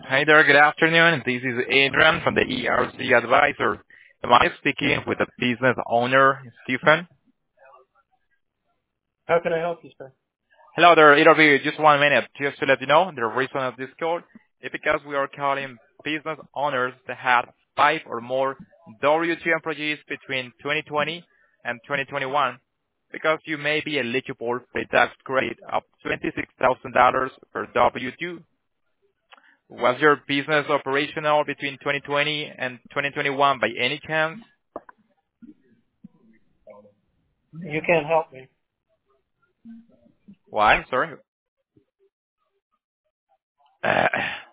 Hi there, good afternoon. This is Adrian from the ERC Advisor. Am I speaking with the business owner, Stephen? How can I help you, sir? Hello there, it'll be just 1 minute. Just to let you know, the reason of this call is because we are calling business owners that had 5 or more W-2 employees between 2020 and 2021 because you may be eligible for a tax credit of $26,000 per W-2. Was your business operational between 2020 and 2021 by any chance? You can't help me. Why? Sorry.